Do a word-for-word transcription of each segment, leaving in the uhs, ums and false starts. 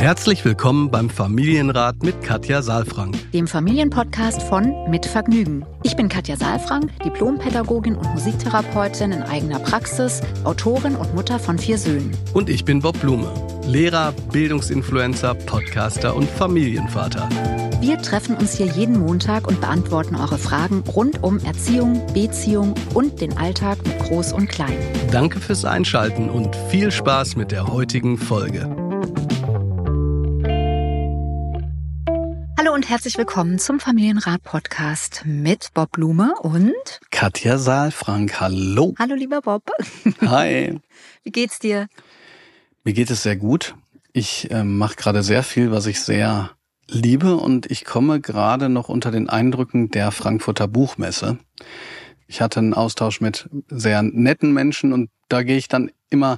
Herzlich willkommen beim Familienrat mit Katja Saalfrank, dem Familienpodcast von Mit Vergnügen. Ich bin Katja Saalfrank, Diplompädagogin und Musiktherapeutin in eigener Praxis, Autorin und Mutter von vier Söhnen. Und ich bin Bob Blume, Lehrer, Bildungsinfluencer, Podcaster und Familienvater. Wir treffen uns hier jeden Montag und beantworten eure Fragen rund um Erziehung, Beziehung und den Alltag mit Groß und Klein. Danke fürs Einschalten und viel Spaß mit der heutigen Folge. Hallo und herzlich willkommen zum Familienrat-Podcast mit Bob Blume und Katja Saalfrank. Hallo. Hallo lieber Bob. Hi. Wie geht's dir? Mir geht es sehr gut. Ich äh, mache gerade sehr viel, was ich sehr liebe, und ich komme gerade noch unter den Eindrücken der Frankfurter Buchmesse. Ich hatte einen Austausch mit sehr netten Menschen und da gehe ich dann immer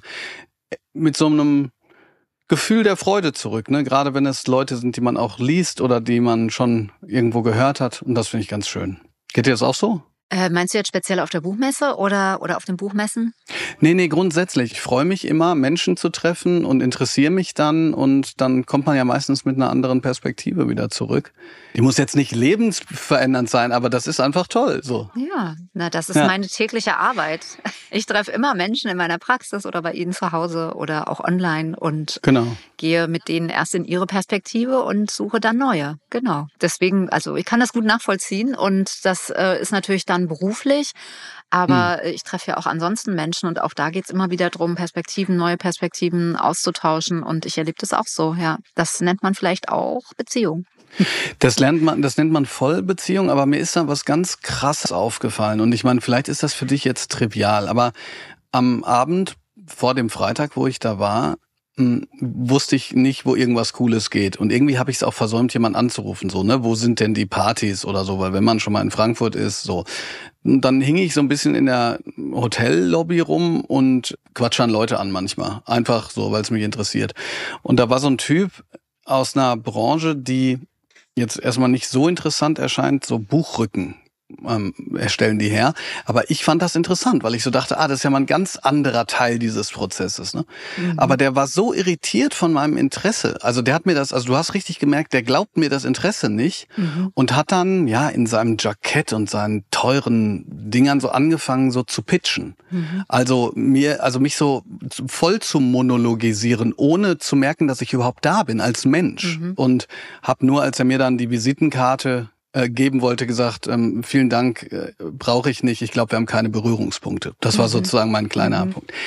mit so einem Gefühl der Freude zurück, ne? Gerade wenn es Leute sind, die man auch liest oder die man schon irgendwo gehört hat, und das finde ich ganz schön. Geht dir das auch so? Äh, meinst du jetzt speziell auf der Buchmesse oder, oder auf den Buchmessen? Nee, nee, grundsätzlich. Ich freue mich immer, Menschen zu treffen und interessiere mich dann, und dann kommt man ja meistens mit einer anderen Perspektive wieder zurück. Die muss jetzt nicht lebensverändernd sein, aber das ist einfach toll. So. Ja, na, das ist Ja. meine tägliche Arbeit. Ich treffe immer Menschen in meiner Praxis oder bei ihnen zu Hause oder auch online und Genau. gehe mit denen erst in ihre Perspektive und suche dann neue. Genau. Deswegen, also ich kann das gut nachvollziehen, und das äh, ist natürlich dann beruflich, aber hm. ich treffe ja auch ansonsten Menschen, und auch da geht es immer wieder darum, Perspektiven, neue Perspektiven auszutauschen, und ich erlebe das auch so, ja. Das nennt man vielleicht auch Beziehung. Das lernt man, das nennt man Vollbeziehung, aber mir ist da was ganz Krasses aufgefallen. Und ich meine, vielleicht ist das für dich jetzt trivial, aber am Abend vor dem Freitag, wo ich da war, mh, wusste ich nicht, wo irgendwas Cooles geht. Und irgendwie habe ich es auch versäumt, jemanden anzurufen, so, ne? Wo sind denn die Partys oder so? Weil wenn man schon mal in Frankfurt ist, so. Und dann hing ich so ein bisschen in der Hotellobby rum und quatsch an Leute an manchmal. Einfach so, weil es mich interessiert. Und da war so ein Typ aus einer Branche, die jetzt erstmal nicht so interessant erscheint, so Buchrücken ähm, erstellen die her. Aber ich fand das interessant, weil ich so dachte, ah, das ist ja mal ein ganz anderer Teil dieses Prozesses, ne? Mhm. Aber der war so irritiert von meinem Interesse. Also der hat mir das, also du hast richtig gemerkt, der glaubt mir das Interesse nicht, mhm. und hat dann, ja, in seinem Jackett und seinen teuren Dingern so angefangen, so zu pitchen. Mhm. Also mir, also mich so voll zu monologisieren, ohne zu merken, dass ich überhaupt da bin als Mensch. Mhm. Und hab nur, als er mir dann die Visitenkarte äh, geben wollte, gesagt, ähm, vielen Dank, äh, brauche ich nicht. Ich glaube, wir haben keine Berührungspunkte. Das war mhm. sozusagen mein kleiner mhm. Punkt.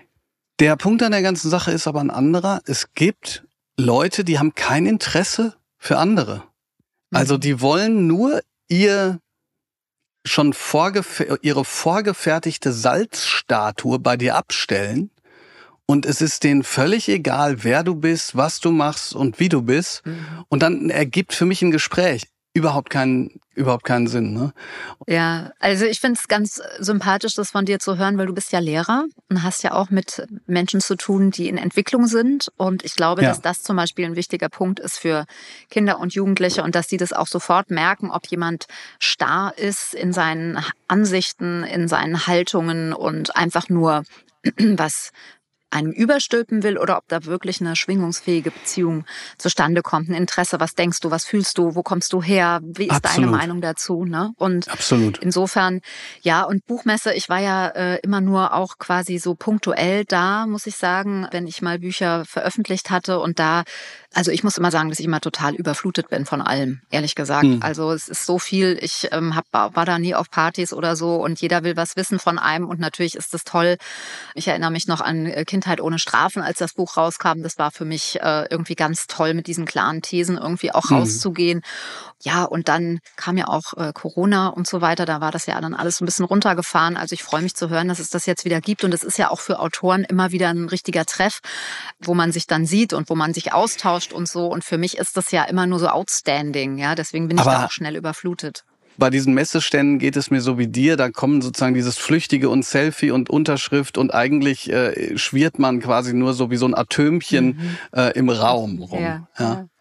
Der Punkt an der ganzen Sache ist aber ein anderer. Es gibt Leute, die haben kein Interesse für andere. Mhm. Also die wollen nur ihr schon vorgef- ihre vorgefertigte Salzstatue bei dir abstellen. Und es ist denen völlig egal, wer du bist, was du machst und wie du bist. Mhm. Und dann ergibt für mich ein Gespräch überhaupt keinen, überhaupt keinen Sinn, ne? Ja, also ich finde es ganz sympathisch, das von dir zu hören, weil du bist ja Lehrer und hast ja auch mit Menschen zu tun, die in Entwicklung sind. Und ich glaube, ja. dass das zum Beispiel ein wichtiger Punkt ist für Kinder und Jugendliche, und dass die das auch sofort merken, ob jemand starr ist in seinen Ansichten, in seinen Haltungen und einfach nur was einem überstülpen will, oder ob da wirklich eine schwingungsfähige Beziehung zustande kommt, ein Interesse. Was denkst du, was fühlst du, wo kommst du her, wie ist Absolut. deine Meinung dazu? Ne? Und Absolut. Insofern, ja, und Buchmesse, ich war ja äh, immer nur auch quasi so punktuell da, muss ich sagen, wenn ich mal Bücher veröffentlicht hatte, und da, also ich muss immer sagen, dass ich immer total überflutet bin von allem, ehrlich gesagt. Mhm. Also es ist so viel, ich ähm, hab, war da nie auf Partys oder so, und jeder will was wissen von einem, und natürlich ist das toll. Ich erinnere mich noch an äh, Kindheit ohne Strafen, als das Buch rauskam. Das war für mich äh, irgendwie ganz toll, mit diesen klaren Thesen irgendwie auch mhm. rauszugehen. Ja, und dann kam ja auch äh, Corona und so weiter. Da war das ja dann alles ein bisschen runtergefahren. Also ich freue mich zu hören, dass es das jetzt wieder gibt. Und es ist ja auch für Autoren immer wieder ein richtiger Treff, wo man sich dann sieht und wo man sich austauscht und so. Und für mich ist das ja immer nur so outstanding. Ja, deswegen bin ich Aber da auch schnell überflutet. Bei diesen Messeständen geht es mir so wie dir, da kommen sozusagen dieses Flüchtige und Selfie und Unterschrift, und eigentlich äh, schwirrt man quasi nur so wie so ein Atömchen mhm. äh, im Raum rum. Ja, ja. ja.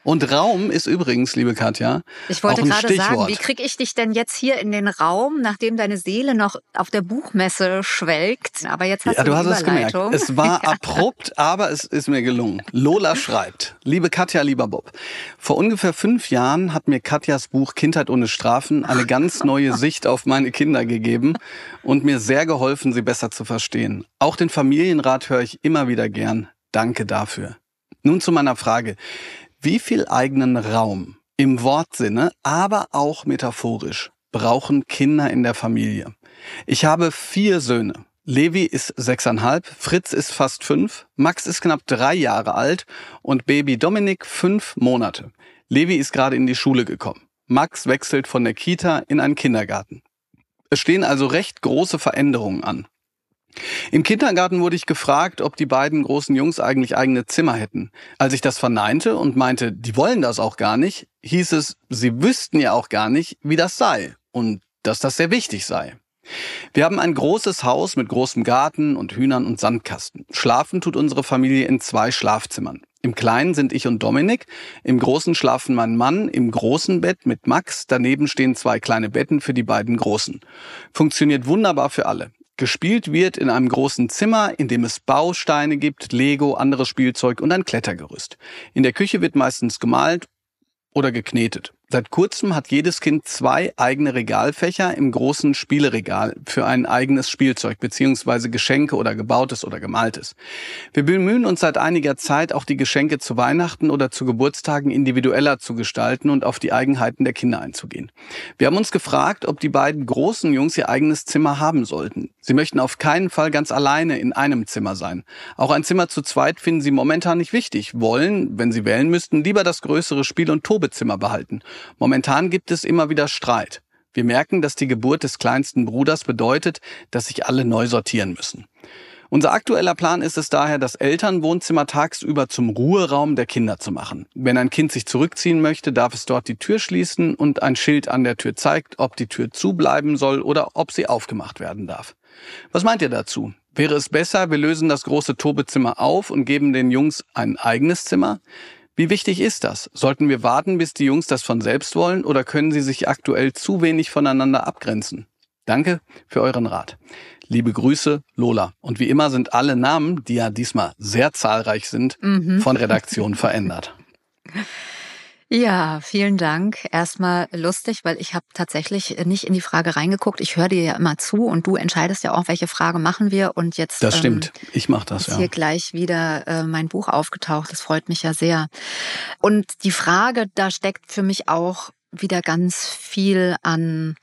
Und Raum ist übrigens, liebe Katja, ich wollte auch ein gerade Stichwort. sagen, wie kriege ich dich denn jetzt hier in den Raum, nachdem deine Seele noch auf der Buchmesse schwelgt? Aber jetzt hast Ja, du du die hast es gemerkt. Überleitung. Es war abrupt, aber es ist mir gelungen. Lola schreibt: Liebe Katja, lieber Bob, vor ungefähr fünf Jahren hat mir Katjas Buch Kindheit ohne Strafen eine ganz neue Sicht auf meine Kinder gegeben und mir sehr geholfen, sie besser zu verstehen. Auch den Familienrat höre ich immer wieder gern. Danke dafür. Nun zu meiner Frage. Wie viel eigenen Raum, im Wortsinne, aber auch metaphorisch, brauchen Kinder in der Familie? Ich habe vier Söhne. Levi ist sechseinhalb, Fritz ist fast fünf, Max ist knapp drei Jahre alt und Baby Dominik fünf Monate. Levi ist gerade in die Schule gekommen. Max wechselt von der Kita in einen Kindergarten. Es stehen also recht große Veränderungen an. Im Kindergarten wurde ich gefragt, ob die beiden großen Jungs eigentlich eigene Zimmer hätten. Als ich das verneinte und meinte, die wollen das auch gar nicht, hieß es, sie wüssten ja auch gar nicht, wie das sei und dass das sehr wichtig sei. Wir haben ein großes Haus mit großem Garten und Hühnern und Sandkasten. Schlafen tut unsere Familie in zwei Schlafzimmern. Im Kleinen sind ich und Dominik, im Großen schlafen mein Mann im großen Bett mit Max, daneben stehen zwei kleine Betten für die beiden Großen. Funktioniert wunderbar für alle. Gespielt wird in einem großen Zimmer, in dem es Bausteine gibt, Lego, anderes Spielzeug und ein Klettergerüst. In der Küche wird meistens gemalt oder geknetet. Seit kurzem hat jedes Kind zwei eigene Regalfächer im großen Spieleregal für ein eigenes Spielzeug bzw. Geschenke oder gebautes oder gemaltes. Wir bemühen uns seit einiger Zeit, auch die Geschenke zu Weihnachten oder zu Geburtstagen individueller zu gestalten und auf die Eigenheiten der Kinder einzugehen. Wir haben uns gefragt, ob die beiden großen Jungs ihr eigenes Zimmer haben sollten. Sie möchten auf keinen Fall ganz alleine in einem Zimmer sein. Auch ein Zimmer zu zweit finden sie momentan nicht wichtig, wollen, wenn sie wählen müssten, lieber das größere Spiel- und Tobezimmer behalten. Momentan gibt es immer wieder Streit. Wir merken, dass die Geburt des kleinsten Bruders bedeutet, dass sich alle neu sortieren müssen. Unser aktueller Plan ist es daher, das Elternwohnzimmer tagsüber zum Ruheraum der Kinder zu machen. Wenn ein Kind sich zurückziehen möchte, darf es dort die Tür schließen und ein Schild an der Tür zeigt, ob die Tür zubleiben soll oder ob sie aufgemacht werden darf. Was meint ihr dazu? Wäre es besser, wir lösen das große Tobezimmer auf und geben den Jungs ein eigenes Zimmer? Wie wichtig ist das? Sollten wir warten, bis die Jungs das von selbst wollen, oder können sie sich aktuell zu wenig voneinander abgrenzen? Danke für euren Rat. Liebe Grüße, Lola. Und wie immer sind alle Namen, die ja diesmal sehr zahlreich sind, mhm. von Redaktion verändert. Ja, vielen Dank. Erstmal lustig, weil ich habe tatsächlich nicht in die Frage reingeguckt. Ich höre dir ja immer zu und du entscheidest ja auch, welche Frage machen wir. Und jetzt das stimmt. Ähm, ich mache das, ist ja. hier gleich wieder äh, mein Buch aufgetaucht. Das freut mich ja sehr. Und die Frage, da steckt für mich auch wieder ganz viel an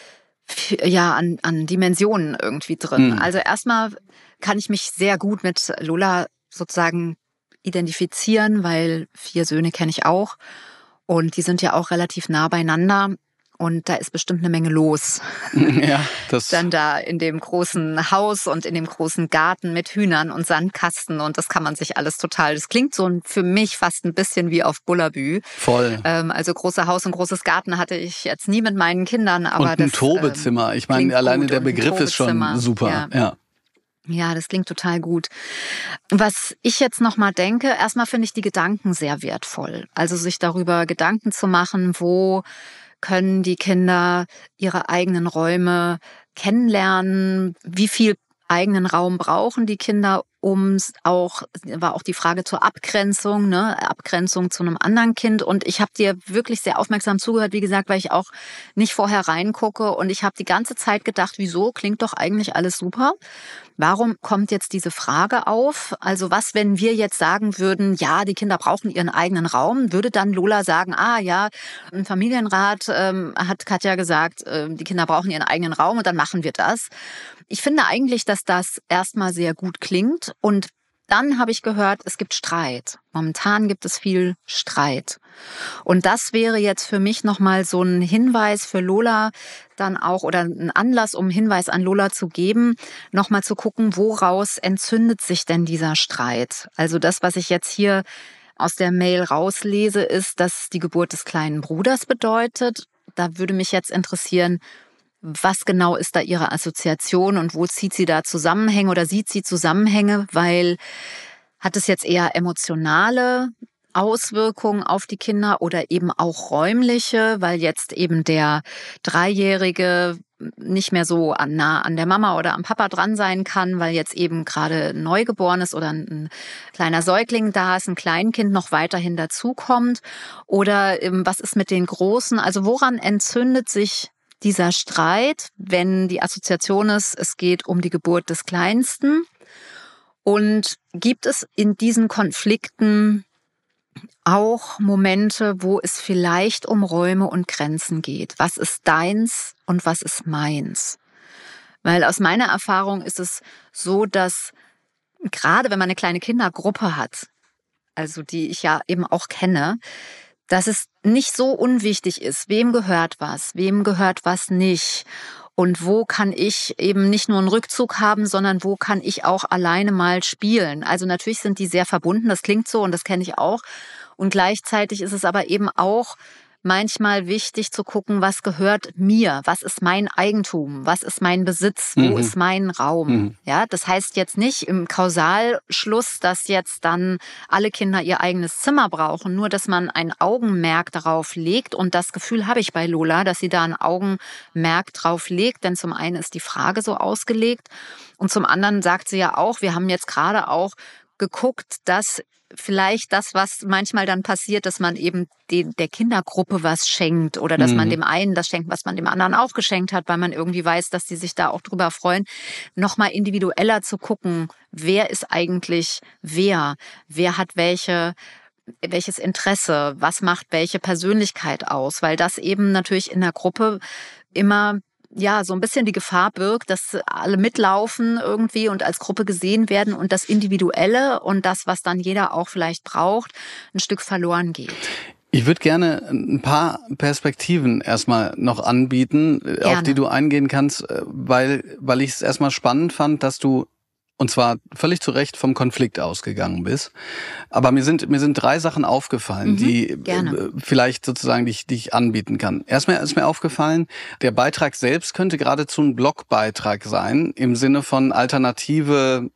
ja an an Dimensionen irgendwie drin. Mhm. Also erstmal kann ich mich sehr gut mit Lola sozusagen identifizieren, weil vier Söhne kenne ich auch. Und die sind ja auch relativ nah beieinander und da ist bestimmt eine Menge los. Ja, das dann da in dem großen Haus und in dem großen Garten mit Hühnern und Sandkasten und das kann man sich alles total, das klingt so für mich fast ein bisschen wie auf Bullabü. Voll. Ähm, also große Haus und großes Garten hatte ich jetzt nie mit meinen Kindern. Aber und ein das, Tobezimmer, ich meine, alleine der Begriff ist schon super. Ja. ja. Ja, das klingt total gut. Was ich jetzt noch mal denke, erstmal finde ich die Gedanken sehr wertvoll. Also sich darüber Gedanken zu machen, wo können die Kinder ihre eigenen Räume kennenlernen, wie viel eigenen Raum brauchen die Kinder, um auch, war auch die Frage zur Abgrenzung, ne, Abgrenzung zu einem anderen Kind. Und ich habe dir wirklich sehr aufmerksam zugehört, wie gesagt, weil ich auch nicht vorher reingucke. Und ich habe die ganze Zeit gedacht, wieso, klingt doch eigentlich alles super. Warum kommt jetzt diese Frage auf? Also was, wenn wir jetzt sagen würden, ja, die Kinder brauchen ihren eigenen Raum, würde dann Lola sagen, ah ja, im Familienrat ähm, hat Katja gesagt, äh, die Kinder brauchen ihren eigenen Raum und dann machen wir das. Ich finde eigentlich, dass das erstmal sehr gut klingt und dann habe ich gehört, es gibt Streit. Momentan gibt es viel Streit. Und das wäre jetzt für mich nochmal so ein Hinweis für Lola dann auch oder ein Anlass, um einen Hinweis an Lola zu geben, nochmal zu gucken, woraus entzündet sich denn dieser Streit? Also das, was ich jetzt hier aus der Mail rauslese, ist, dass die Geburt des kleinen Bruders bedeutet. Da würde mich jetzt interessieren, was genau ist da ihre Assoziation und wo zieht sie da Zusammenhänge oder sieht sie Zusammenhänge, weil hat es jetzt eher emotionale Auswirkungen auf die Kinder oder eben auch räumliche, weil jetzt eben der Dreijährige nicht mehr so nah an der Mama oder am Papa dran sein kann, weil jetzt eben gerade ein Neugeboren ist oder ein kleiner Säugling da ist, ein Kleinkind noch weiterhin dazukommt. Oder was ist mit den Großen? Also woran entzündet sich dieser Streit, wenn die Assoziation ist, es geht um die Geburt des Kleinsten? Und gibt es in diesen Konflikten auch Momente, wo es vielleicht um Räume und Grenzen geht? Was ist deins und was ist meins? Weil aus meiner Erfahrung ist es so, dass gerade wenn man eine kleine Kindergruppe hat, also die ich ja eben auch kenne, dass es nicht so unwichtig ist, wem gehört was, wem gehört was nicht. Und wo kann ich eben nicht nur einen Rückzug haben, sondern wo kann ich auch alleine mal spielen? Also natürlich sind die sehr verbunden, das klingt so und das kenne ich auch. Und gleichzeitig ist es aber eben auch manchmal wichtig zu gucken, was gehört mir? Was ist mein Eigentum? Was ist mein Besitz? Wo Mhm. ist mein Raum? Mhm. Ja, das heißt jetzt nicht im Kausalschluss, dass jetzt dann alle Kinder ihr eigenes Zimmer brauchen, nur dass man ein Augenmerk darauf legt. Und das Gefühl habe ich bei Lola, dass sie da ein Augenmerk drauf legt. Denn zum einen ist die Frage so ausgelegt und zum anderen sagt sie ja auch, wir haben jetzt gerade auch geguckt, dass vielleicht das, was manchmal dann passiert, dass man eben den, der Kindergruppe was schenkt oder dass mhm. man dem einen das schenkt, was man dem anderen auch geschenkt hat, weil man irgendwie weiß, dass die sich da auch drüber freuen, nochmal individueller zu gucken, wer ist eigentlich wer, wer hat welche welches Interesse, was macht welche Persönlichkeit aus, weil das eben natürlich in der Gruppe immer ja, so ein bisschen die Gefahr birgt, dass alle mitlaufen irgendwie und als Gruppe gesehen werden und das Individuelle und das, was dann jeder auch vielleicht braucht, ein Stück verloren geht. Ich würde gerne ein paar Perspektiven erstmal noch anbieten, gerne. Auf die du eingehen kannst, weil, weil ich es erstmal spannend fand, dass du und zwar völlig zu Recht vom Konflikt ausgegangen bist. Aber mir sind mir sind drei Sachen aufgefallen, mhm, die gerne. vielleicht sozusagen die ich, die ich anbieten kann. Erstmal ist mir aufgefallen, der Beitrag selbst könnte geradezu ein Blogbeitrag sein, im Sinne von alternative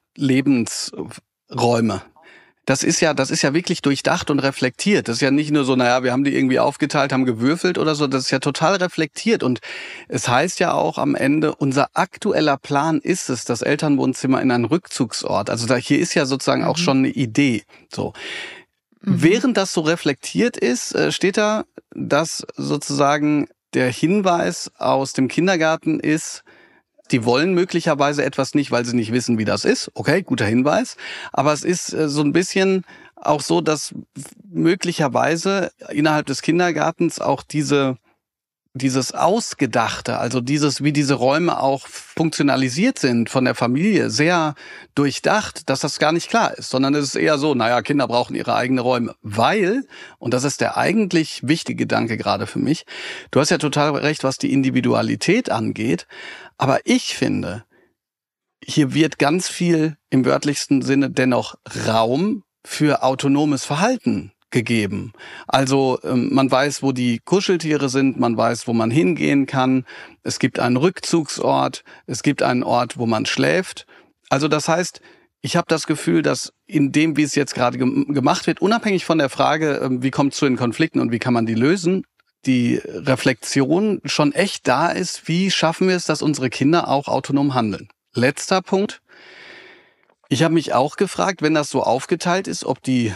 Lebensräume. Das ist ja, das ist ja wirklich durchdacht und reflektiert. Das ist ja nicht nur so, naja, wir haben die irgendwie aufgeteilt, haben gewürfelt oder so. Das ist ja total reflektiert. Und es heißt ja auch am Ende, unser aktueller Plan ist es, das Elternwohnzimmer in einen Rückzugsort. Also da, hier ist ja sozusagen mhm. auch schon eine Idee. So. Mhm. Während das so reflektiert ist, steht da, dass sozusagen der Hinweis aus dem Kindergarten ist, die wollen möglicherweise etwas nicht, weil sie nicht wissen, wie das ist. Okay, guter Hinweis. Aber es ist so ein bisschen auch so, dass möglicherweise innerhalb des Kindergartens auch diese dieses Ausgedachte, also dieses, wie diese Räume auch funktionalisiert sind von der Familie, sehr durchdacht, dass das gar nicht klar ist, sondern es ist eher so, naja, Kinder brauchen ihre eigenen Räume, weil, und das ist der eigentlich wichtige Gedanke gerade für mich, du hast ja total recht, was die Individualität angeht, aber ich finde, hier wird ganz viel im wörtlichsten Sinne dennoch Raum für autonomes Verhalten gegeben. Also man weiß, wo die Kuscheltiere sind, man weiß, wo man hingehen kann. Es gibt einen Rückzugsort, es gibt einen Ort, wo man schläft. Also das heißt, ich habe das Gefühl, dass in dem, wie es jetzt gerade gemacht wird, unabhängig von der Frage, wie kommt es zu den Konflikten und wie kann man die lösen, die Reflexion schon echt da ist, wie schaffen wir es, dass unsere Kinder auch autonom handeln. Letzter Punkt. Ich habe mich auch gefragt, wenn das so aufgeteilt ist, ob die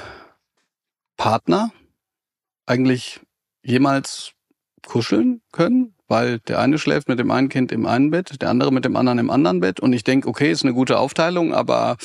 Partner eigentlich jemals kuscheln können, weil der eine schläft mit dem einen Kind im einen Bett, der andere mit dem anderen im anderen Bett. Und ich denke, okay, ist eine gute Aufteilung, aber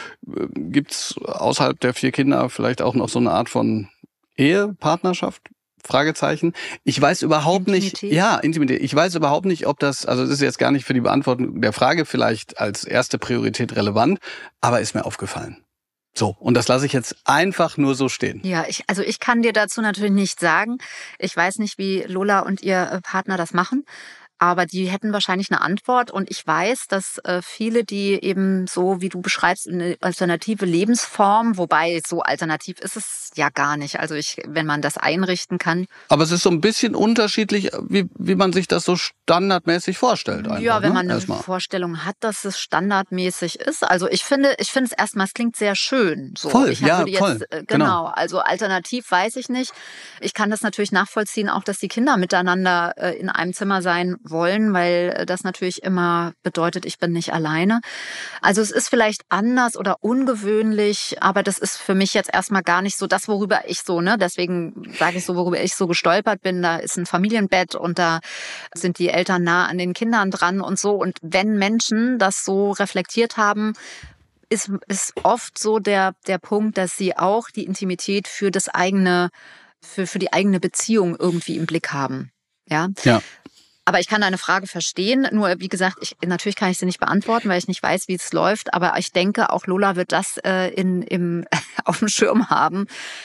gibt's außerhalb der vier Kinder vielleicht auch noch so eine Art von Ehepartnerschaft? Fragezeichen. Ich weiß überhaupt Intimität. nicht, ja, Intimität. Ich weiß überhaupt nicht, ob das, also das ist jetzt gar nicht für die Beantwortung der Frage vielleicht als erste Priorität relevant, aber ist mir aufgefallen. So, und das lasse ich jetzt einfach nur so stehen. Ja, ich, also ich kann dir dazu natürlich nichts sagen. Ich weiß nicht, wie Lola und ihr Partner das machen. Aber die hätten wahrscheinlich eine Antwort. Und ich weiß, dass äh, viele, die eben so, wie du beschreibst, eine alternative Lebensform, wobei so alternativ ist es ja gar nicht. Also ich, wenn man das einrichten kann. Aber es ist so ein bisschen unterschiedlich, wie, wie man sich das so standardmäßig vorstellt. Einfach, ja, wenn ne? man eine Erstmal. Vorstellung hat, dass es standardmäßig ist. Also ich finde, ich finde es erstmal, es klingt sehr schön. So. Voll, ich ja, würde jetzt, voll. äh, Genau. genau. Also alternativ weiß ich nicht. Ich kann das natürlich nachvollziehen, auch dass die Kinder miteinander äh, in einem Zimmer sein wollen, weil das natürlich immer bedeutet, ich bin nicht alleine. Also es ist vielleicht anders oder ungewöhnlich, aber das ist für mich jetzt erstmal gar nicht so das, worüber ich so, ne, deswegen sage ich so, worüber ich so gestolpert bin. Da ist ein Familienbett und da sind die Eltern nah an den Kindern dran und so. Und wenn Menschen das so reflektiert haben, ist, ist oft so der, der Punkt, dass sie auch die Intimität für das eigene, für, für die eigene Beziehung irgendwie im Blick haben. Ja. Ja. Aber ich kann deine Frage verstehen. Nur, wie gesagt, ich, natürlich kann ich sie nicht beantworten, weil ich nicht weiß, wie es läuft. Aber ich denke, auch Lola wird das äh, in, im, auf dem Schirm haben.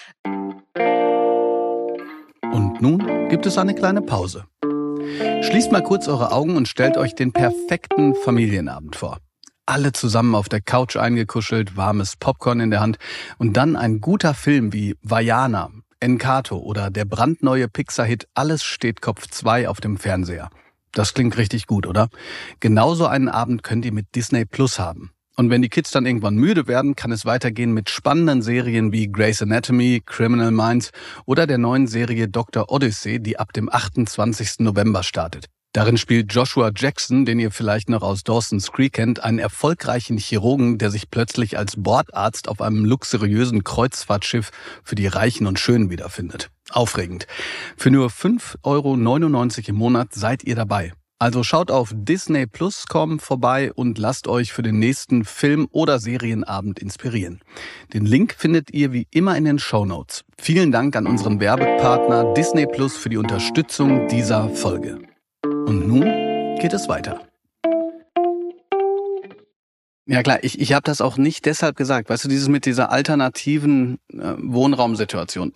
Und nun gibt es eine kleine Pause. Schließt mal kurz eure Augen und stellt euch den perfekten Familienabend vor. Alle zusammen auf der Couch eingekuschelt, warmes Popcorn in der Hand und dann ein guter Film wie Vaiana, Encanto oder der brandneue Pixar-Hit Alles steht Kopf zwei auf dem Fernseher. Das klingt richtig gut, oder? Genauso einen Abend könnt ihr mit Disney Plus haben. Und wenn die Kids dann irgendwann müde werden, kann es weitergehen mit spannenden Serien wie Grey's Anatomy, Criminal Minds oder der neuen Serie Doktor Odyssey, die ab dem achtundzwanzigsten November startet. Darin spielt Joshua Jackson, den ihr vielleicht noch aus Dawson's Creek kennt, einen erfolgreichen Chirurgen, der sich plötzlich als Bordarzt auf einem luxuriösen Kreuzfahrtschiff für die Reichen und Schönen wiederfindet. Aufregend. Für nur fünf Euro neunundneunzig im Monat seid ihr dabei. Also schaut auf Disney Plus Punkt com vorbei und lasst euch für den nächsten Film- oder Serienabend inspirieren. Den Link findet ihr wie immer in den Shownotes. Vielen Dank an unseren Werbepartner Disney Plus für die Unterstützung dieser Folge. Und nun geht es weiter. Ja klar, ich, ich habe das auch nicht deshalb gesagt. Weißt du, dieses mit dieser alternativen äh, Wohnraumsituation.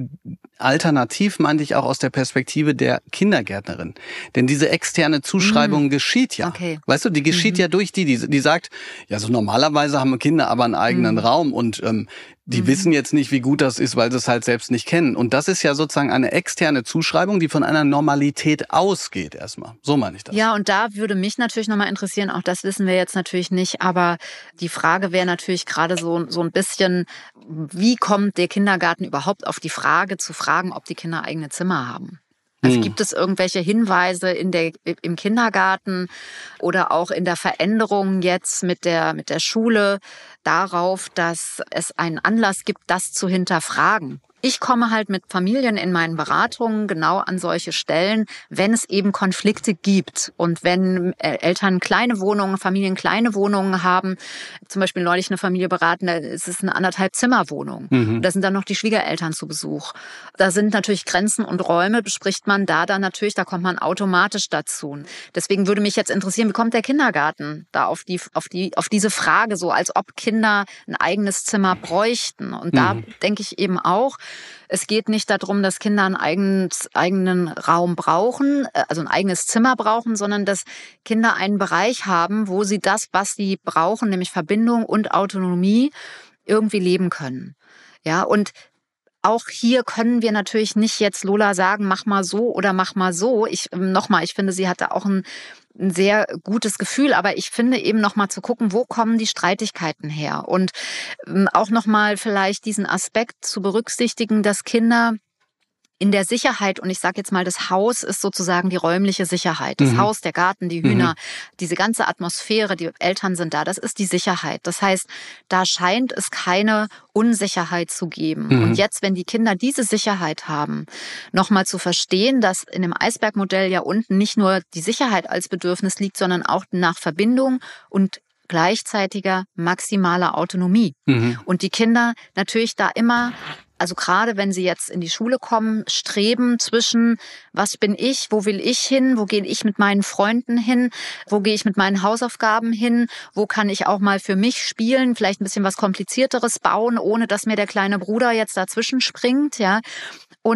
Alternativ meinte ich auch aus der Perspektive der Kindergärtnerin. Denn diese externe Zuschreibung mm. geschieht ja. Okay. Weißt du, die geschieht mhm. ja durch die, die, die sagt, ja so normalerweise haben Kinder aber einen eigenen mm. Raum und ähm, die mhm. wissen jetzt nicht, wie gut das ist, weil sie es halt selbst nicht kennen. Und das ist ja sozusagen eine externe Zuschreibung, die von einer Normalität ausgeht erstmal. So meine ich das. Ja, und da würde mich natürlich nochmal interessieren, auch das wissen wir jetzt natürlich nicht, aber die Frage wäre natürlich gerade so, so ein bisschen, wie kommt der Kindergarten überhaupt auf die Frage zu fragen, ob die Kinder eigene Zimmer haben? Also gibt es irgendwelche Hinweise in der, im Kindergarten oder auch in der Veränderung jetzt mit der, mit der Schule darauf, dass es einen Anlass gibt, das zu hinterfragen? Ich komme halt mit Familien in meinen Beratungen genau an solche Stellen, wenn es eben Konflikte gibt und wenn Eltern kleine Wohnungen, Familien kleine Wohnungen haben. Zum Beispiel neulich eine Familie beraten, da ist es eine anderthalb Zimmerwohnung. Mhm. Da sind dann noch die Schwiegereltern zu Besuch. Da sind natürlich Grenzen und Räume, bespricht man da dann natürlich, da kommt man automatisch dazu. Deswegen würde mich jetzt interessieren, wie kommt der Kindergarten da auf die, auf die, auf diese Frage so, als ob Kinder ein eigenes Zimmer bräuchten. Und da mhm. denke ich eben auch, es geht nicht darum, dass Kinder einen eigenen, eigenen Raum brauchen, also ein eigenes Zimmer brauchen, sondern dass Kinder einen Bereich haben, wo sie das, was sie brauchen, nämlich Verbindung und Autonomie, irgendwie leben können. Ja, und auch hier können wir natürlich nicht jetzt Lola sagen, mach mal so oder mach mal so. Ich, nochmal, ich finde, sie hatte auch ein, ein sehr gutes Gefühl, aber ich finde eben nochmal zu gucken, wo kommen die Streitigkeiten her? Und auch nochmal vielleicht diesen Aspekt zu berücksichtigen, dass Kinder in der Sicherheit, und ich sage jetzt mal, das Haus ist sozusagen die räumliche Sicherheit. Das mhm. Haus, der Garten, die Hühner, mhm. diese ganze Atmosphäre, die Eltern sind da, das ist die Sicherheit. Das heißt, da scheint es keine Unsicherheit zu geben. Mhm. Und jetzt, wenn die Kinder diese Sicherheit haben, nochmal zu verstehen, dass in dem Eisbergmodell ja unten nicht nur die Sicherheit als Bedürfnis liegt, sondern auch nach Verbindung und gleichzeitiger maximaler Autonomie. Mhm. Und die Kinder natürlich da immer, also gerade wenn sie jetzt in die Schule kommen, streben zwischen, was bin ich, wo will ich hin, wo gehe ich mit meinen Freunden hin, wo gehe ich mit meinen Hausaufgaben hin, wo kann ich auch mal für mich spielen, vielleicht ein bisschen was Komplizierteres bauen, ohne dass mir der kleine Bruder jetzt dazwischen springt, ja. Und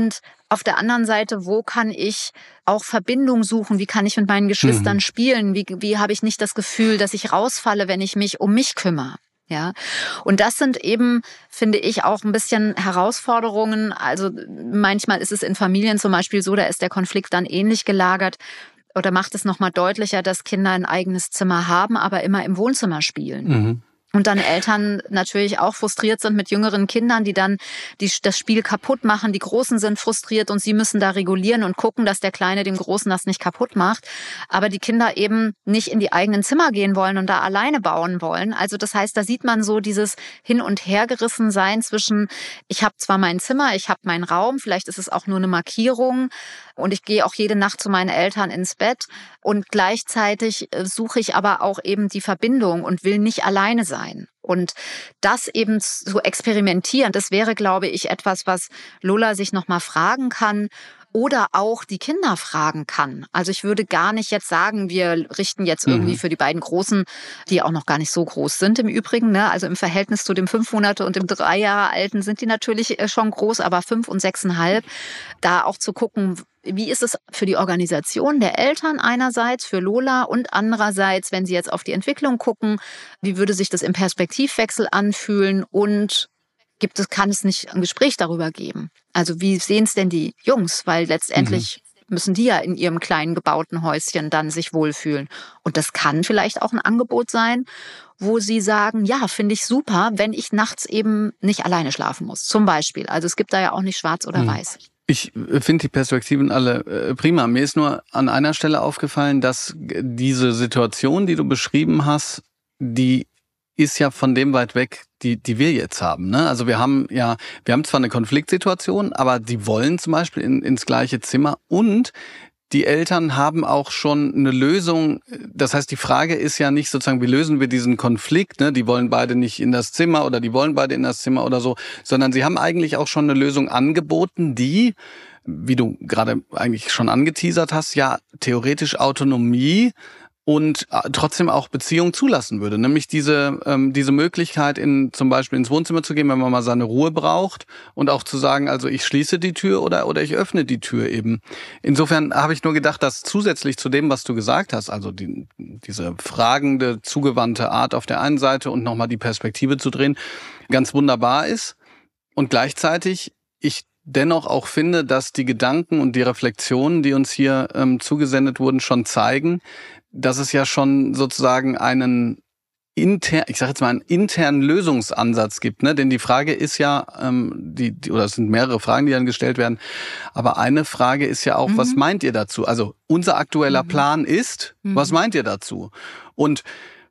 auf der anderen Seite, wo kann ich auch Verbindung suchen? Wie kann ich mit meinen Geschwistern mhm. spielen? Wie, wie habe ich nicht das Gefühl, dass ich rausfalle, wenn ich mich um mich kümmere? Ja, und das sind eben, finde ich, auch ein bisschen Herausforderungen. Also manchmal ist es in Familien zum Beispiel so, da ist der Konflikt dann ähnlich gelagert oder macht es nochmal deutlicher, dass Kinder ein eigenes Zimmer haben, aber immer im Wohnzimmer spielen. Mhm. Und dann Eltern natürlich auch frustriert sind mit jüngeren Kindern, die dann die, das Spiel kaputt machen. Die Großen sind frustriert und sie müssen da regulieren und gucken, dass der Kleine dem Großen das nicht kaputt macht. Aber die Kinder eben nicht in die eigenen Zimmer gehen wollen und da alleine bauen wollen. Also das heißt, da sieht man so dieses Hin- und Hergerissensein zwischen, ich habe zwar mein Zimmer, ich habe meinen Raum, vielleicht ist es auch nur eine Markierung und ich gehe auch jede Nacht zu meinen Eltern ins Bett und gleichzeitig suche ich aber auch eben die Verbindung und will nicht alleine sein. Und das eben zu experimentieren, das wäre, glaube ich, etwas, was Lola sich nochmal fragen kann oder auch die Kinder fragen kann. Also ich würde gar nicht jetzt sagen, wir richten jetzt irgendwie für die beiden Großen, die auch noch gar nicht so groß sind im Übrigen, ne? Also im Verhältnis zu dem fünf Monate und dem drei Jahre Alten sind die natürlich schon groß, aber fünf und sechseinhalb, da auch zu gucken, wie ist es für die Organisation der Eltern einerseits, für Lola und andererseits, wenn sie jetzt auf die Entwicklung gucken, wie würde sich das im Perspektivwechsel anfühlen und gibt es, kann es nicht ein Gespräch darüber geben? Also wie sehen es denn die Jungs? Weil letztendlich mhm. müssen die ja in ihrem kleinen gebauten Häuschen dann sich wohlfühlen. Und das kann vielleicht auch ein Angebot sein, wo sie sagen, ja, finde ich super, wenn ich nachts eben nicht alleine schlafen muss. Zum Beispiel. Also es gibt da ja auch nicht schwarz oder mhm. weiß. Ich finde die Perspektiven alle äh, prima. Mir ist nur an einer Stelle aufgefallen, dass diese Situation, die du beschrieben hast, die ist ja von dem weit weg, die die wir jetzt haben. Ne? Also wir haben ja, wir haben zwar eine Konfliktsituation, aber die wollen zum Beispiel in, ins gleiche Zimmer und die Eltern haben auch schon eine Lösung. Das heißt, die Frage ist ja nicht sozusagen, wie lösen wir diesen Konflikt, ne? Die wollen beide nicht in das Zimmer oder die wollen beide in das Zimmer oder so, sondern sie haben eigentlich auch schon eine Lösung angeboten, die, wie du gerade eigentlich schon angeteasert hast, ja theoretisch Autonomie und trotzdem auch Beziehung zulassen würde. Nämlich diese ähm, diese Möglichkeit, in zum Beispiel ins Wohnzimmer zu gehen, wenn man mal seine Ruhe braucht und auch zu sagen, also ich schließe die Tür oder oder ich öffne die Tür eben. Insofern habe ich nur gedacht, dass zusätzlich zu dem, was du gesagt hast, also die, diese fragende, zugewandte Art auf der einen Seite und nochmal die Perspektive zu drehen, ganz wunderbar ist. Und gleichzeitig ich dennoch auch finde, dass die Gedanken und die Reflexionen, die uns hier ähm, zugesendet wurden, schon zeigen, dass es ja schon sozusagen einen inter, ich sage jetzt mal einen internen Lösungsansatz gibt, ne? Denn die Frage ist ja, ähm, die, die oder es sind mehrere Fragen, die dann gestellt werden, aber eine Frage ist ja auch, mhm. was meint ihr dazu? Also unser aktueller mhm. Plan ist, mhm. was meint ihr dazu? Und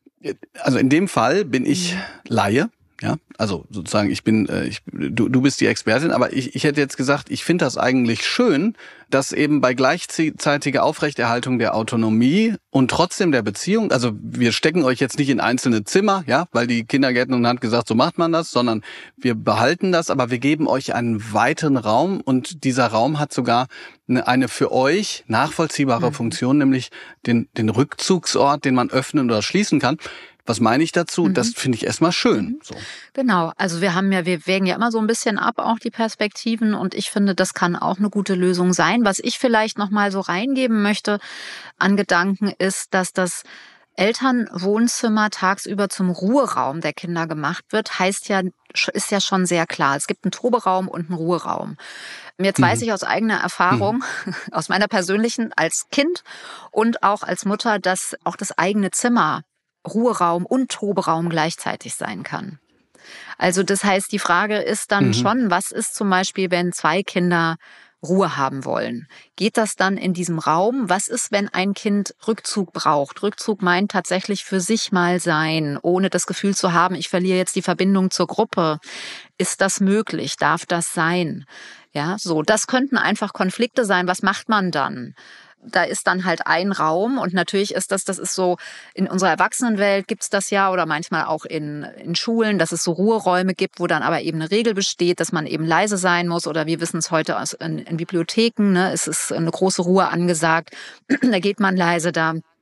also in dem Fall bin ich mhm. Laie. Ja, also sozusagen, ich bin, äh, ich, du, du bist die Expertin, aber ich, ich hätte jetzt gesagt, ich finde das eigentlich schön, dass eben bei gleichzeitiger Aufrechterhaltung der Autonomie und trotzdem der Beziehung, also wir stecken euch jetzt nicht in einzelne Zimmer, ja, weil die Kindergärtnerin hat gesagt, so macht man das, sondern wir behalten das, aber wir geben euch einen weiteren Raum und dieser Raum hat sogar eine, eine für euch nachvollziehbare mhm. Funktion, nämlich den, den Rückzugsort, den man öffnen oder schließen kann. Was meine ich dazu? Mhm. Das finde ich erstmal schön. So. Genau, also wir haben ja, wir wägen ja immer so ein bisschen ab, auch die Perspektiven und ich finde, das kann auch eine gute Lösung sein. Was ich vielleicht noch mal so reingeben möchte an Gedanken ist, dass das Elternwohnzimmer tagsüber zum Ruheraum der Kinder gemacht wird, heißt ja, ist ja schon sehr klar. Es gibt einen Toberaum und einen Ruheraum. Jetzt weiß ich aus eigener Erfahrung, mhm. aus meiner persönlichen als Kind und auch als Mutter, dass auch das eigene Zimmer Ruheraum und Toberaum gleichzeitig sein kann. Also das heißt, die Frage ist dann mhm. schon, was ist zum Beispiel, wenn zwei Kinder Ruhe haben wollen? Geht das dann in diesem Raum? Was ist, wenn ein Kind Rückzug braucht? Rückzug meint tatsächlich für sich mal sein, ohne das Gefühl zu haben, ich verliere jetzt die Verbindung zur Gruppe. Ist das möglich? Darf das sein? Ja, so, das könnten einfach Konflikte sein. Was macht man dann? Da ist dann halt ein Raum und natürlich ist das, das ist so, in unserer Erwachsenenwelt gibt's das ja oder manchmal auch in, in Schulen, dass es so Ruheräume gibt, wo dann aber eben eine Regel besteht, dass man eben leise sein muss oder wir wissen es heute aus, in, in Bibliotheken, ne, es ist eine große Ruhe angesagt, da geht man leise, da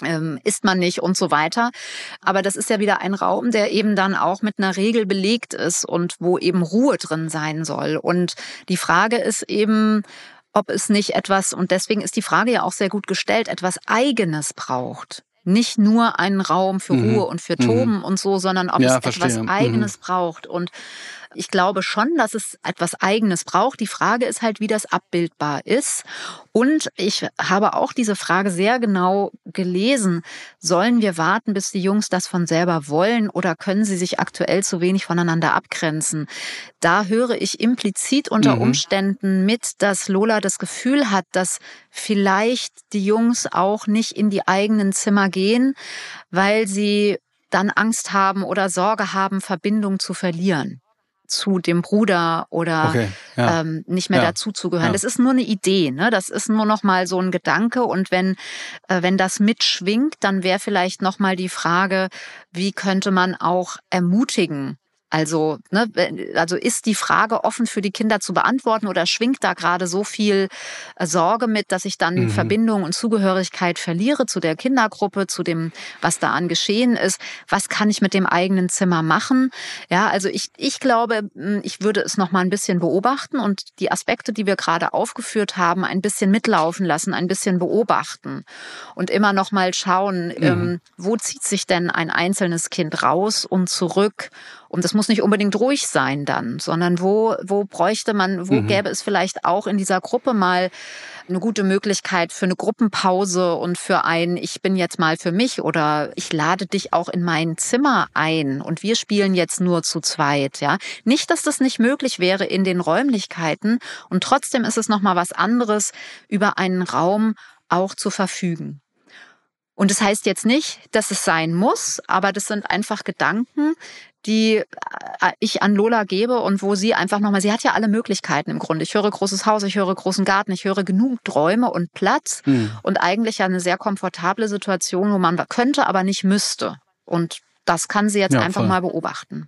ähm, isst man nicht und so weiter. Aber das ist ja wieder ein Raum, der eben dann auch mit einer Regel belegt ist und wo eben Ruhe drin sein soll. Und die Frage ist eben, ob es nicht etwas, und deswegen ist die Frage ja auch sehr gut gestellt, etwas Eigenes braucht. Nicht nur einen Raum für Mhm. Ruhe und für Toben Mhm. und so, sondern ob Ja, es etwas verstehe. Eigenes Mhm. braucht. Und ich glaube schon, dass es etwas Eigenes braucht. Die Frage ist halt, wie das abbildbar ist. Und ich habe auch diese Frage sehr genau gelesen. Sollen wir warten, bis die Jungs das von selber wollen, oder können sie sich aktuell zu wenig voneinander abgrenzen? Da höre ich implizit unter Mhm. Umständen mit, dass Lola das Gefühl hat, dass vielleicht die Jungs auch nicht in die eigenen Zimmer gehen, weil sie dann Angst haben oder Sorge haben, Verbindung zu verlieren zu dem Bruder oder Okay, ja. ähm, nicht mehr Ja. dazuzugehören. Ja. Das ist nur eine Idee, ne? Das ist nur noch mal so ein Gedanke. Und wenn äh, wenn das mitschwingt, dann wäre vielleicht noch mal die Frage, wie könnte man auch ermutigen? Also, ne, also ist die Frage offen für die Kinder zu beantworten, oder schwingt da gerade so viel äh, Sorge mit, dass ich dann Mhm. Verbindung und Zugehörigkeit verliere zu der Kindergruppe, zu dem, was da an geschehen ist? Was kann ich mit dem eigenen Zimmer machen? Ja, also ich, ich glaube, ich würde es noch mal ein bisschen beobachten und die Aspekte, die wir gerade aufgeführt haben, ein bisschen mitlaufen lassen, ein bisschen beobachten und immer noch mal schauen, Mhm. ähm, wo zieht sich denn ein einzelnes Kind raus und zurück? Und das muss nicht unbedingt ruhig sein dann, sondern wo, wo bräuchte man, wo Mhm. gäbe es vielleicht auch in dieser Gruppe mal eine gute Möglichkeit für eine Gruppenpause und für ein, ich bin jetzt mal für mich, oder ich lade dich auch in mein Zimmer ein und wir spielen jetzt nur zu zweit, ja. Nicht, dass das nicht möglich wäre in den Räumlichkeiten, und trotzdem ist es nochmal was anderes, über einen Raum auch zu verfügen. Und das heißt jetzt nicht, dass es sein muss, aber das sind einfach Gedanken, die ich an Lola gebe und wo sie einfach nochmal, sie hat ja alle Möglichkeiten im Grunde. Ich höre großes Haus, ich höre großen Garten, ich höre genug Räume und Platz Mhm. und eigentlich ja eine sehr komfortable Situation, wo man könnte, aber nicht müsste. Und das kann sie jetzt Ja, einfach voll. mal beobachten.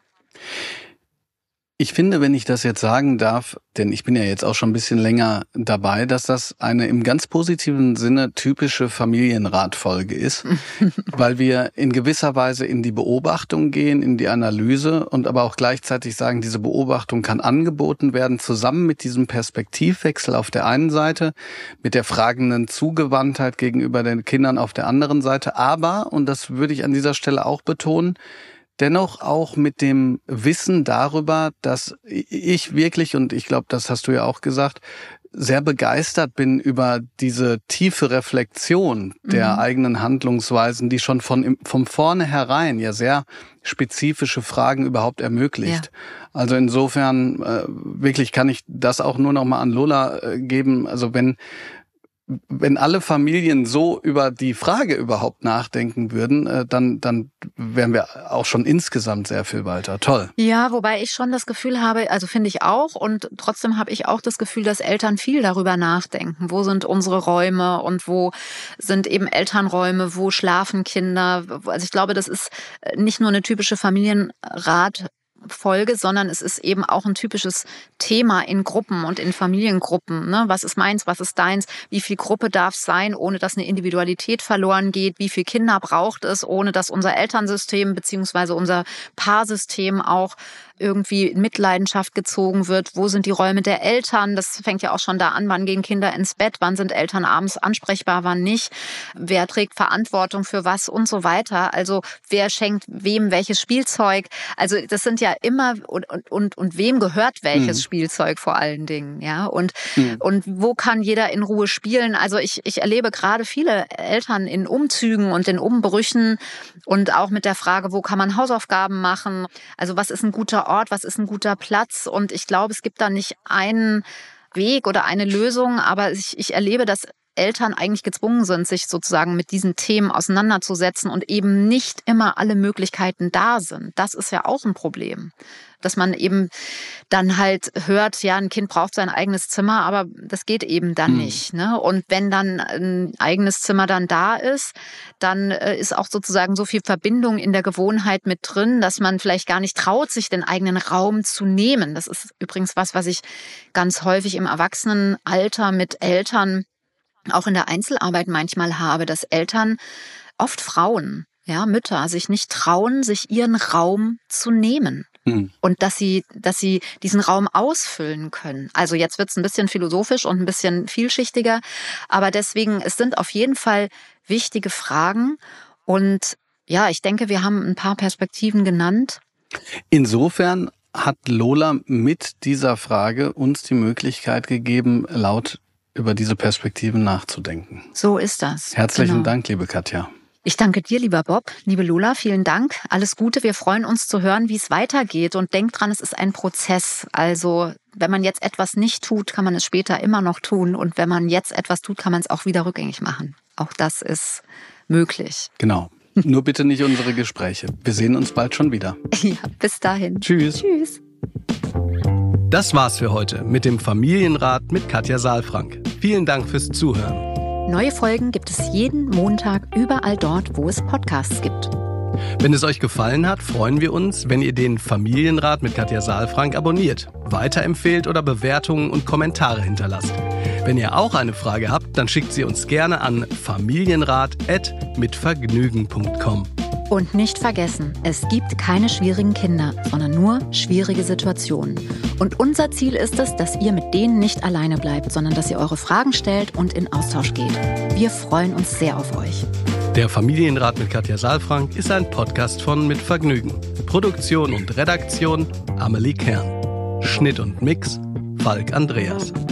Ich finde, wenn ich das jetzt sagen darf, denn ich bin ja jetzt auch schon ein bisschen länger dabei, dass das eine im ganz positiven Sinne typische Familienratfolge ist, weil wir in gewisser Weise in die Beobachtung gehen, in die Analyse und aber auch gleichzeitig sagen, diese Beobachtung kann angeboten werden, zusammen mit diesem Perspektivwechsel auf der einen Seite, mit der fragenden Zugewandtheit gegenüber den Kindern auf der anderen Seite, aber, und das würde ich an dieser Stelle auch betonen, dennoch auch mit dem Wissen darüber, dass ich wirklich, und ich glaube, das hast du ja auch gesagt, sehr begeistert bin über diese tiefe Reflexion der Mhm. eigenen Handlungsweisen, die schon von vom vornherein ja sehr spezifische Fragen überhaupt ermöglicht. Ja. Also insofern äh, wirklich kann ich das auch nur noch mal an Lola äh, geben. Also wenn Wenn alle Familien so über die Frage überhaupt nachdenken würden, dann, dann wären wir auch schon insgesamt sehr viel weiter. Toll. Ja, wobei ich schon das Gefühl habe, also finde ich auch, und trotzdem habe ich auch das Gefühl, dass Eltern viel darüber nachdenken. Wo sind unsere Räume und wo sind eben Elternräume, wo schlafen Kinder? Also ich glaube, das ist nicht nur eine typische Familienrat Folge, sondern es ist eben auch ein typisches Thema in Gruppen und in Familiengruppen. Ne? Was ist meins, was ist deins? Wie viel Gruppe darf es sein, ohne dass eine Individualität verloren geht? Wie viele Kinder braucht es, ohne dass unser Elternsystem beziehungsweise unser Paarsystem auch irgendwie in Mitleidenschaft gezogen wird? Wo sind die Räume der Eltern? Das fängt ja auch schon da an, wann gehen Kinder ins Bett? Wann sind Eltern abends ansprechbar, wann nicht? Wer trägt Verantwortung für was und so weiter? Also wer schenkt wem welches Spielzeug? Also das sind ja immer, und, und, und wem gehört welches mhm. Spielzeug vor allen Dingen, ja? Und, mhm. und wo kann jeder in Ruhe spielen? Also ich, ich erlebe gerade viele Eltern in Umzügen und in Umbrüchen und auch mit der Frage, wo kann man Hausaufgaben machen? Also was ist ein guter Ort? Was ist ein guter Platz? Und ich glaube, es gibt da nicht einen Weg oder eine Lösung, aber ich, ich erlebe, dass Eltern eigentlich gezwungen sind, sich sozusagen mit diesen Themen auseinanderzusetzen und eben nicht immer alle Möglichkeiten da sind. Das ist ja auch ein Problem, dass man eben dann halt hört, ja, ein Kind braucht sein eigenes Zimmer, aber das geht eben dann hm. nicht. Ne? Und wenn dann ein eigenes Zimmer dann da ist, dann ist auch sozusagen so viel Verbindung in der Gewohnheit mit drin, dass man vielleicht gar nicht traut, sich den eigenen Raum zu nehmen. Das ist übrigens was, was ich ganz häufig im Erwachsenenalter mit Eltern auch in der Einzelarbeit manchmal habe, dass Eltern oft Frauen, ja, Mütter, sich nicht trauen, sich ihren Raum zu nehmen. Hm. Und dass sie, dass sie diesen Raum ausfüllen können. Also jetzt wird's ein bisschen philosophisch und ein bisschen vielschichtiger, aber deswegen, es sind auf jeden Fall wichtige Fragen. Und ja, ich denke, wir haben ein paar Perspektiven genannt. Insofern hat Lola mit dieser Frage uns die Möglichkeit gegeben, laut über diese Perspektiven nachzudenken. So ist das. Herzlichen genau. Dank, liebe Katja. Ich danke dir, lieber Bob. Liebe Lola, vielen Dank. Alles Gute. Wir freuen uns zu hören, wie es weitergeht. Und denkt dran, es ist ein Prozess. Also wenn man jetzt etwas nicht tut, kann man es später immer noch tun. Und wenn man jetzt etwas tut, kann man es auch wieder rückgängig machen. Auch das ist möglich. Genau. Nur bitte nicht unsere Gespräche. Wir sehen uns bald schon wieder. Ja, bis dahin. Tschüss. Tschüss. Das war's für heute mit dem Familienrat mit Katja Saalfrank. Vielen Dank fürs Zuhören. Neue Folgen gibt es jeden Montag überall dort, wo es Podcasts gibt. Wenn es euch gefallen hat, freuen wir uns, wenn ihr den Familienrat mit Katja Saalfrank abonniert, weiterempfehlt oder Bewertungen und Kommentare hinterlasst. Wenn ihr auch eine Frage habt, dann schickt sie uns gerne an familienrat at mitvergnügen punkt com. Und nicht vergessen, es gibt keine schwierigen Kinder, sondern nur schwierige Situationen. Und unser Ziel ist es, dass ihr mit denen nicht alleine bleibt, sondern dass ihr eure Fragen stellt und in Austausch geht. Wir freuen uns sehr auf euch. Der Familienrat mit Katja Saalfrank ist ein Podcast von Mit Vergnügen. Produktion und Redaktion Amelie Kern. Schnitt und Mix Falk Andreas.